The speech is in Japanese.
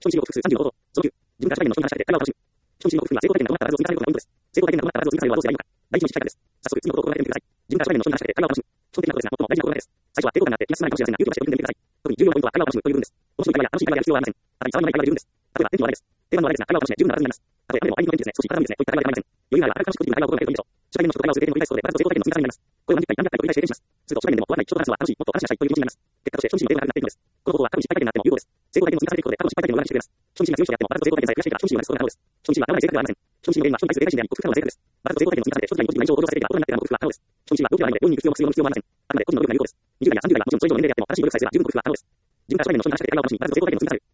消費支持を複数35項。自分から社会の話し合いで会話を楽しむ。消費を含むは成功体験が伴った数を追加されることのポイントです。成功体験が伴った数を追加されるはどうすればいいのか。第一の実体験です。早速、次のことを行ってみてください。自分から社会の話し合いで会話を楽しむ。基本的なことですが、最も大事なことです。最初は抵抗感があって気が進まないかもしれませんが、勇気を出して取り組んでみてください。特に重要なポイントは会話を楽しむという部分です。もしも会話や楽しい会話が必要はありません。あとは騒ぎのない会話で十分です。例えば、天気の話題です。定番の話ですが、会話を楽しんで十分な話になります。たとえ雨でも相手の天気ですね、少し風が吹いてですね、といった会話ではありません。余裕があれば、あらかじめ楽しくという会話を心がけるといいでしょう。初対面の人と会話を続けても繰り返すことで、必ず成功体験の積み重ねになります。これを何回何百回と繰り返し経験します。すると、初対面でも怖くない人と話すのは楽しい、もっと話しなさいという気持ちになります。結果として、人見知りの抵抗がなくなっていくのです。この方法は過去に失敗体験があっても有効です。成功体験の積み重ねていくことで、過去の失敗体験の裏返ししてくれます。人見知りが強い人であっても、バラと成功体験さえ増やしていけば、人見知りはなくすことが可能です。人見知りは合わない性格ではありません。人見知りの原因は人に対する警戒心であり、克服不可能な性格です。バラと成功体験の積み重ねで、一つにポジティブな印象を向上させていけば、大人になってからも克服は可能です。人見知りは病気ではないので、病院に行く必要も必要もありません。あくまで個人の努力が有効です。20代や30代はもちろんそれ以上の年齢であっても、正しい努力をすることは可能です。自分から社会の人に話しかけて会話を楽しみ、まず成功体験の積み重ねる。